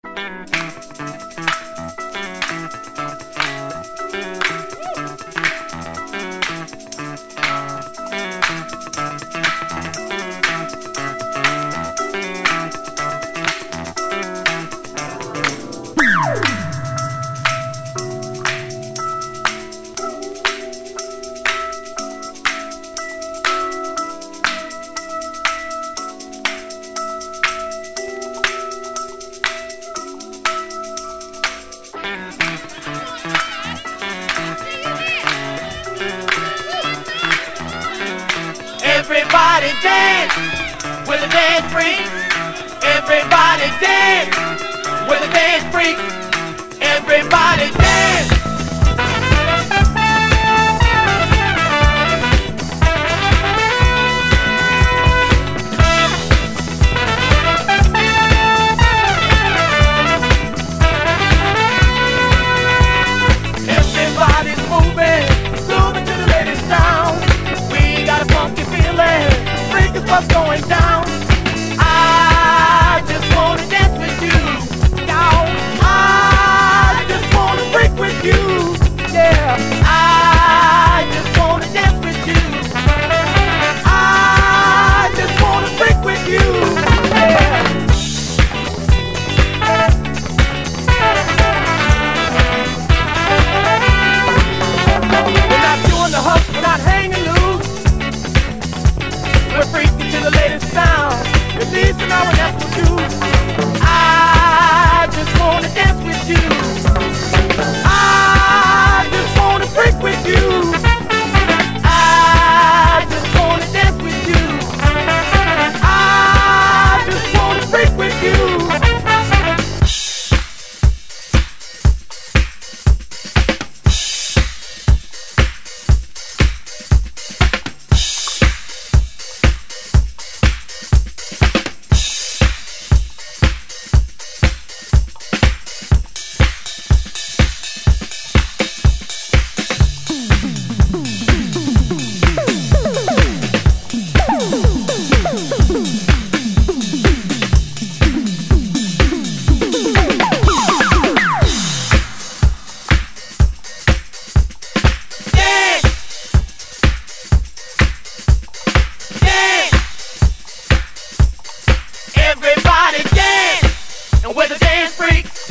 Everybody dance with the dance freaks. Everybody dance with the dance freaks. Everybody dance. Everybody's moving, moving to the latest sound. We got a funky feeling, freak is what's going down. I just wanna dance with you, y'all. I just wanna freak with you, yeah. I just wanna dance with you. I just wanna freak with you, yeah. We're not doing the hustle, we're not hanging loose. We're freaking to the latest sound. At least an hour, that's what you. I just wanna dance with you. I just wanna freak with you. I just wanna dance with you. I just wanna freak with you. Everybody dance, and we're the dance freaks.